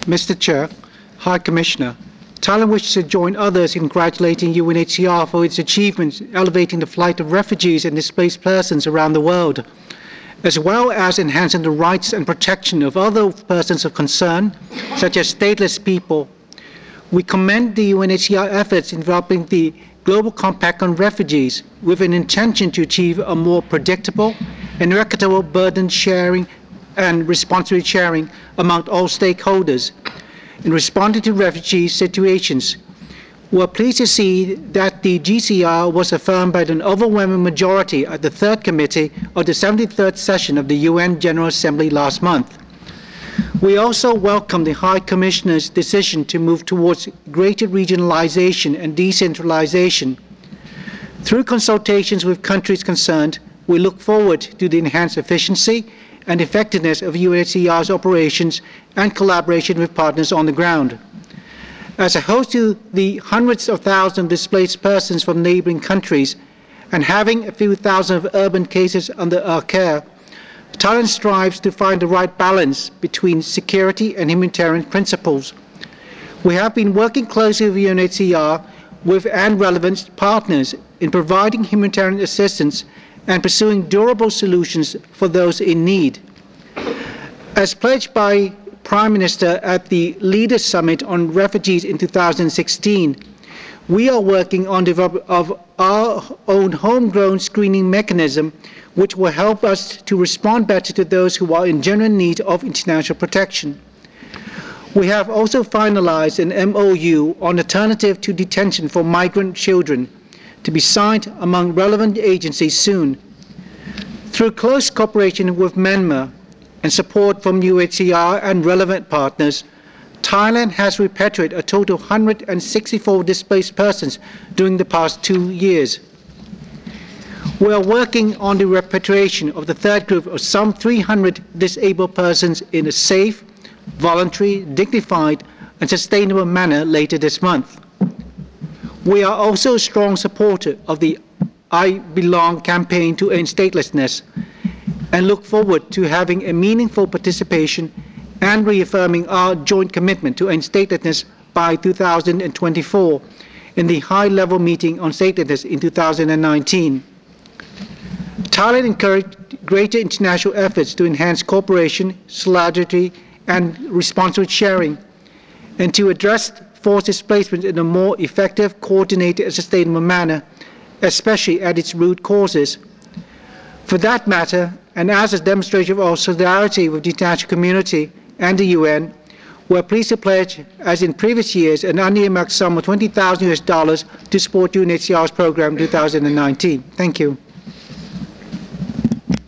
Mr. Chair, High Commissioner, Thailand wishes to join others in congratulating UNHCR for its achievements elevating the plight of refugees and displaced persons around the world, as well as enhancing the rights and protection of other persons of concern, such as stateless people. We commend the UNHCR efforts in developing the Global Compact on Refugees with an intention to achieve a more predictable and equitable burden sharing and responsibility sharing among all stakeholders. In responding to refugee situations, we are pleased to see that the GCR was affirmed by an overwhelming majority at the Third Committee of the 73rd session of the UN General Assembly last month. We also welcome the High Commissioner's decision to move towards greater regionalization and decentralization. Through consultations with countries concerned, we look forward to the enhanced efficiency and effectiveness of UNHCR's operations and collaboration with partners on the ground. As a host to the hundreds of thousands of displaced persons from neighboring countries and having a few thousand of urban cases under our care, Thailand strives to find the right balance between security and humanitarian principles. We have been working closely with UNHCR and relevant partners in providing humanitarian assistance and pursuing durable solutions for those in need. As pledged by Prime Minister at the Leaders Summit on Refugees in 2016, we are working on development of our own homegrown screening mechanism which will help us to respond better to those who are in genuine need of international protection. We have also finalized an MOU on alternative to detention for migrant children to be signed among relevant agencies soon. Through close cooperation with Myanmar and support from UNHCR and relevant partners, Thailand has repatriated a total of 164 displaced persons during the past 2 years. We are working on the repatriation of the third group of some 300 disabled persons in a safe, voluntary, dignified and sustainable manner later this month. We are also a strong supporter of the I Belong campaign to end statelessness and look forward to having a meaningful participation and reaffirming our joint commitment to end statelessness by 2024 in the high-level meeting on statelessness in 2019. Thailand encouraged greater international efforts to enhance cooperation, solidarity and responsible sharing and to address forced displacement in a more effective, coordinated and sustainable manner, especially at its root causes. For that matter, and as a demonstration of our solidarity with the international community and the UN, we are pleased to pledge, as in previous years, an unearmarked sum of $20,000 to support UNHCR's program in 2019. Thank you.